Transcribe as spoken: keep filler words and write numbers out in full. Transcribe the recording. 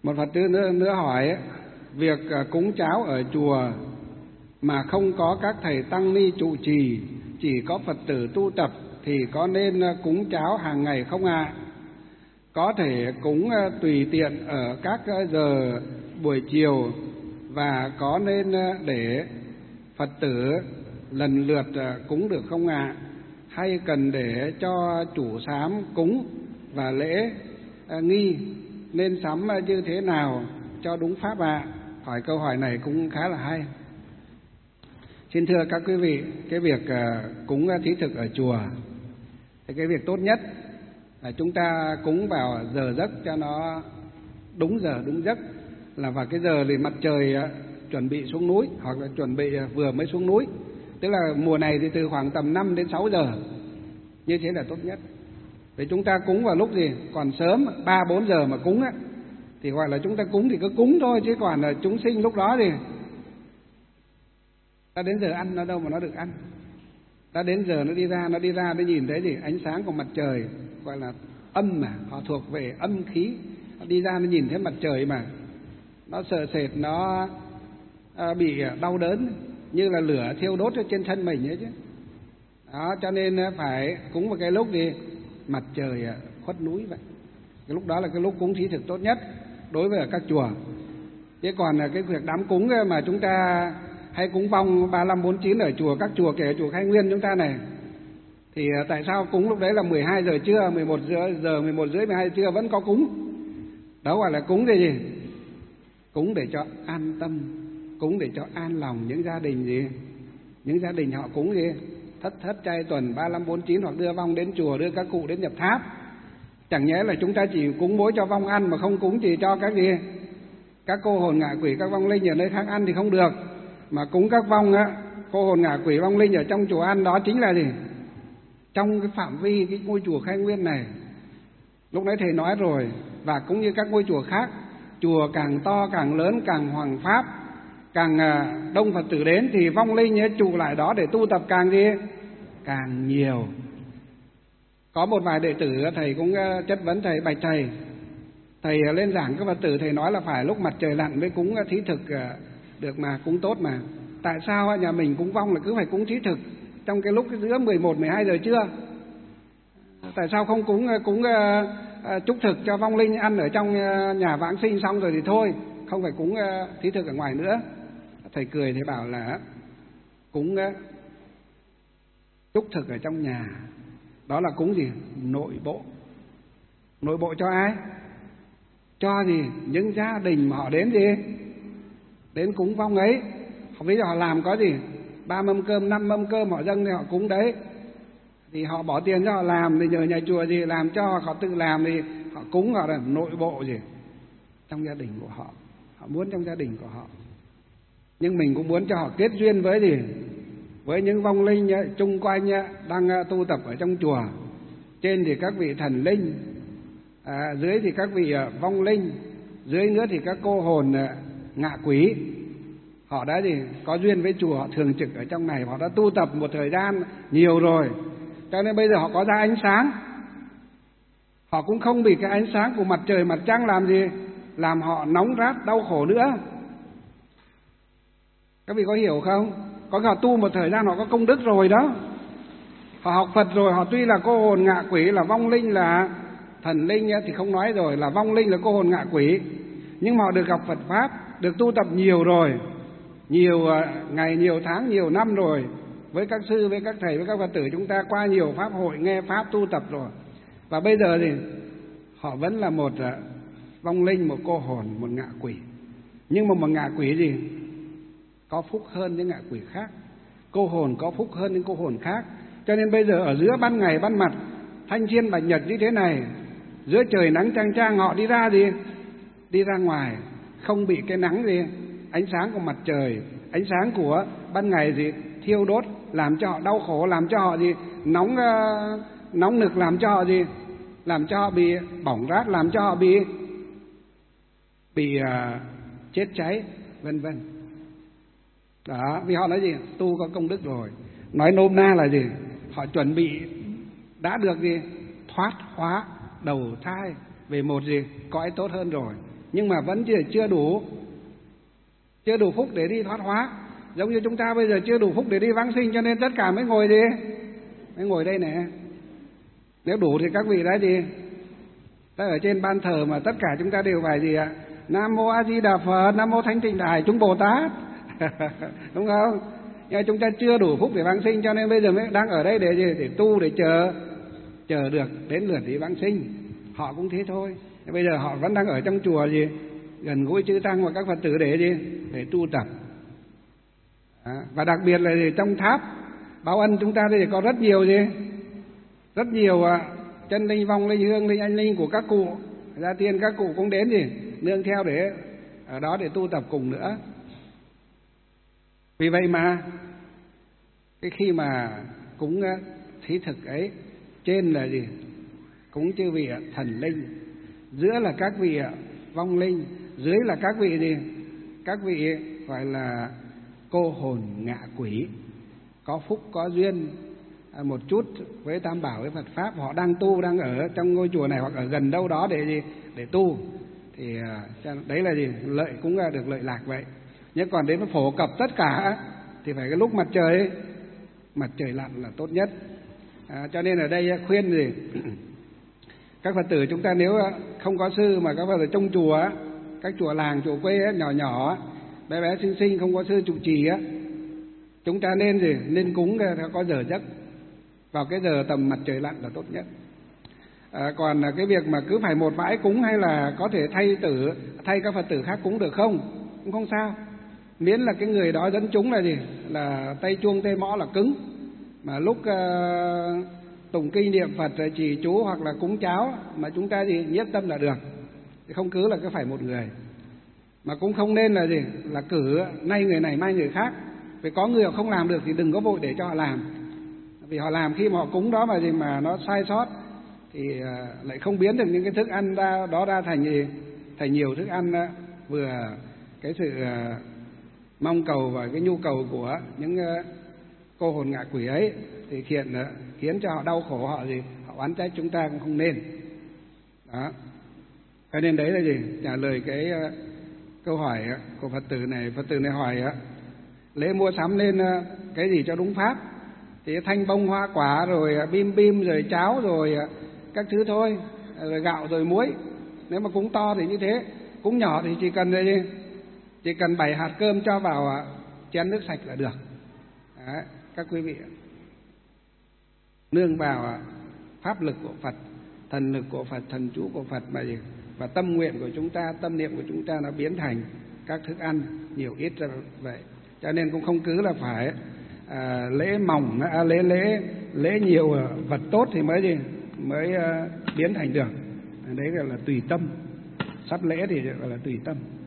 Một Phật tử nữa, nữa hỏi, việc cúng cháo ở chùa mà không có các thầy tăng ni trụ trì, chỉ có Phật tử tu tập thì có nên cúng cháo hàng ngày không ạ? À? Có thể cúng tùy tiện ở các giờ buổi chiều và có nên để Phật tử lần lượt cúng được không ạ? À? Hay cần để cho chủ sám cúng và lễ nghi nên sắm như thế nào cho đúng pháp ạ? À? Hỏi câu hỏi này cũng khá là hay. Xin thưa các quý vị, cái việc cúng thí thực ở chùa thì cái việc tốt nhất là chúng ta cúng vào giờ giấc cho nó đúng giờ đúng giấc, là vào cái giờ thì mặt trời chuẩn bị xuống núi hoặc là chuẩn bị vừa mới xuống núi, tức là mùa này thì từ khoảng tầm năm đến sáu giờ, như thế là tốt nhất. Để chúng ta cúng vào lúc gì còn sớm, ba bốn giờ mà cúng á thì gọi là chúng ta cúng thì cứ cúng thôi, chứ còn là chúng sinh lúc đó thì ta đến giờ ăn nó đâu mà nó được ăn. Ta đến giờ nó đi ra, nó đi ra nó nhìn thấy gì ánh sáng của mặt trời, gọi là âm mà, họ thuộc về âm khí. Nó đi ra nó nhìn thấy mặt trời mà nó sợ sệt, nó à, bị đau đớn như là lửa thiêu đốt ở trên thân mình ấy chứ. Đó, cho nên phải cúng vào cái lúc gì mặt trời khuất núi vậy. Cái lúc đó là cái lúc cúng thí thực tốt nhất đối với ở các chùa. Chứ còn là cái việc đám cúng mà chúng ta hay cúng vong ba lăm bốn chín ở chùa, các chùa kể chùa Khai Nguyên chúng ta này, thì tại sao cúng lúc đấy là mười hai giờ trưa, mười một giờ, mười một rưỡi, mười hai giờ trưa vẫn có cúng? Đó gọi là cúng để gì? Cúng để cho an tâm, cúng để cho an lòng những gia đình gì? Những gia đình họ cúng gì? Thất thất trai tuần ba lăm bốn chín, hoặc đưa vong đến chùa, đưa các cụ đến nhập tháp. Chẳng nhẽ là chúng ta chỉ cúng mỗi cho vong ăn mà không cúng chỉ cho các gì? Các cô hồn ngạ quỷ, các vong linh ở nơi khác ăn thì không được. Mà cúng các vong á, cô hồn ngạ quỷ vong linh ở trong chùa ăn, đó chính là gì? Trong cái phạm vi cái ngôi chùa Khai Nguyên này. Lúc nãy thầy nói rồi, và cũng như các ngôi chùa khác, chùa càng to càng lớn càng hoằng pháp, càng đông Phật tử đến thì vong linh trụ lại đó để tu tập càng gì? Càng nhiều. Có một vài đệ tử thầy cũng chất vấn thầy, bạch thầy, thầy lên giảng các Phật tử, thầy nói là phải lúc mặt trời lặn mới cúng thí thực được mà, cúng tốt mà. Tại sao nhà mình cúng vong là cứ phải cúng thí thực trong cái lúc giữa mười một, mười hai giờ trưa? Tại sao không cúng cúng uh, chúc thực cho vong linh ăn ở trong uh, nhà vãng sinh xong rồi thì thôi, không phải cúng uh, thí thực ở ngoài nữa? Thầy cười, thầy bảo là cúng uh, chúc thực ở trong nhà, đó là cúng gì? Nội bộ. Nội bộ cho ai? Cho gì? Những gia đình mà họ đến gì? Đến cúng vong ấy. Ví dụ họ làm có gì? Ba mâm cơm, năm mâm cơm họ dâng thì họ cúng đấy. Thì họ bỏ tiền cho họ làm, thì nhờ nhà chùa gì làm cho, họ tự làm thì họ cúng, họ là nội bộ gì? Trong gia đình của họ. Họ muốn trong gia đình của họ. Nhưng mình cũng muốn cho họ kết duyên với gì? Với những vong linh chung quanh đang tu tập ở trong chùa. Trên thì các vị thần linh, à, dưới thì các vị vong linh, dưới nữa thì các cô hồn ngạ quỷ. Họ đã gì? Có duyên với chùa, họ thường trực ở trong này, họ đã tu tập một thời gian nhiều rồi, cho nên bây giờ họ có ra ánh sáng. Họ cũng không bị cái ánh sáng của mặt trời mặt trăng làm gì? Làm họ nóng rát đau khổ nữa. Các vị có hiểu không? Có họ tu một thời gian họ có công đức rồi đó. Họ học Phật rồi, họ tuy là cô hồn ngạ quỷ, là vong linh, là thần linh thì không nói rồi, là vong linh, là cô hồn ngạ quỷ, nhưng mà họ được gặp Phật Pháp, được tu tập nhiều rồi, nhiều ngày, nhiều tháng, nhiều năm rồi, với các sư, với các thầy, với các Phật tử chúng ta qua nhiều pháp hội, nghe Pháp tu tập rồi. Và bây giờ thì họ vẫn là một vong linh, một cô hồn, một ngạ quỷ. Nhưng mà một ngạ quỷ gì? Có phúc hơn những ngạ quỷ khác. Cô hồn có phúc hơn những cô hồn khác. Cho nên bây giờ ở giữa ban ngày ban mặt, thanh thiên bạch nhật như thế này, giữa trời nắng chang chang, họ đi ra gì? Đi ra ngoài, không bị cái nắng gì? Ánh sáng của mặt trời, ánh sáng của ban ngày gì? Thiêu đốt, làm cho họ đau khổ, làm cho họ gì? Nóng uh, nóng nực, làm cho họ gì? Làm cho họ bị bỏng rát, làm cho họ bị bị uh, chết cháy, vân vân. Đó, vì họ nói gì? Tu có công đức rồi. Nói nôm na là gì? Họ chuẩn bị đã được gì? Thoát hóa đầu thai về một gì? Cõi tốt hơn rồi. nhưng mà vẫn chưa, chưa đủ, chưa đủ phúc để đi thoát hóa. Giống như chúng ta bây giờ chưa đủ phúc để đi vãng sinh, cho nên tất cả mới ngồi gì? Mới ngồi đây nè. Nếu đủ thì các vị đã gì? Ta ở trên ban thờ mà tất cả chúng ta đều phải gì ạ? Nam mô A Di Đà Phật, Nam mô Thánh Tịnh Đại Chúng Bồ Tát. Đúng không? Nhưng chúng ta chưa đủ phúc để vãng sinh, cho nên bây giờ mới đang ở đây để gì? Để tu, để chờ chờ được đến lượt đi vãng sinh. Họ cũng thế thôi. Bây giờ họ vẫn đang ở trong chùa gì? Gần gũi chư tăng và các Phật tử để gì? Để tu tập. À, và đặc biệt là gì? Trong tháp báo ân chúng ta thì có rất nhiều gì? Rất nhiều à, chân linh, vong linh, hương linh, anh linh của các cụ. Gia tiên các cụ cũng đến gì? Nương theo để ở đó để tu tập cùng nữa. Vì vậy mà cái khi mà cúng thí thực ấy, trên là gì? Cúng chư vị thần linh, giữa là các vị vong linh, dưới là các vị gì? Các vị gọi là cô hồn ngạ quỷ, có phúc có duyên một chút với Tam Bảo, với Phật Pháp, họ đang tu, đang ở trong ngôi chùa này hoặc ở gần đâu đó để gì? Để tu. Thì đấy là gì? Lợi cũng được lợi lạc vậy. Nhưng còn đến phổ cập tất cả thì phải cái lúc mặt trời ấy, mặt trời lặn là tốt nhất. À, cho nên ở đây khuyên gì? Các Phật tử chúng ta nếu không có sư mà các Phật tử trong chùa, các chùa làng, chùa quê ấy, nhỏ nhỏ, bé bé xinh xinh không có sư trụ trì á, chúng ta nên gì? Nên cúng theo có giờ giấc, vào cái giờ tầm mặt trời lặn là tốt nhất. À, còn cái việc mà cứ phải một bãi cúng hay là có thể thay tử thay các Phật tử khác cúng được không? Cũng không sao, miễn là cái người đó dẫn chúng là gì? Là tay chuông tay mõ là cứng, mà lúc uh, tụng kinh niệm Phật trì chú hoặc là cúng cháo mà chúng ta gì nhất tâm là được, thì không cứ là cứ phải một người. Mà cũng không nên là gì? Là cử nay người này mai người khác. Vì có người họ không làm được thì đừng có vội để cho họ làm. Vì họ làm khi mà họ cúng đó mà gì mà nó sai sót thì lại không biến được những cái thức ăn ra, đó ra thành gì? Thành nhiều thức ăn, vừa cái sự mong cầu và cái nhu cầu của những cô hồn ngạ quỷ ấy thì khiến khiến cho họ đau khổ, họ gì? Họ oán trách chúng ta cũng không nên. Đó. Cho nên đấy là gì? Trả lời cái câu hỏi của Phật tử này. Phật tử này hỏi lễ mua sắm nên cái gì cho đúng pháp? Thì thanh bông hoa quả rồi bim bim rồi cháo rồi các thứ thôi, rồi gạo rồi muối. Nếu mà cúng to thì như thế, cúng nhỏ thì chỉ cần gì? Chỉ cần bảy hạt cơm cho vào chén nước sạch là được. Đấy, các quý vị nương vào pháp lực của Phật, thần lực của Phật, thần chú của Phật mà gì? Và tâm nguyện của chúng ta, tâm niệm của chúng ta nó biến thành các thức ăn nhiều ít ra vậy. Cho nên cũng không cứ là phải à, lễ mỏng, à, lễ lễ lễ nhiều vật tốt thì mới gì mới à, biến thành được. Đấy là, là tùy tâm. Sắp lễ thì gọi là tùy tâm.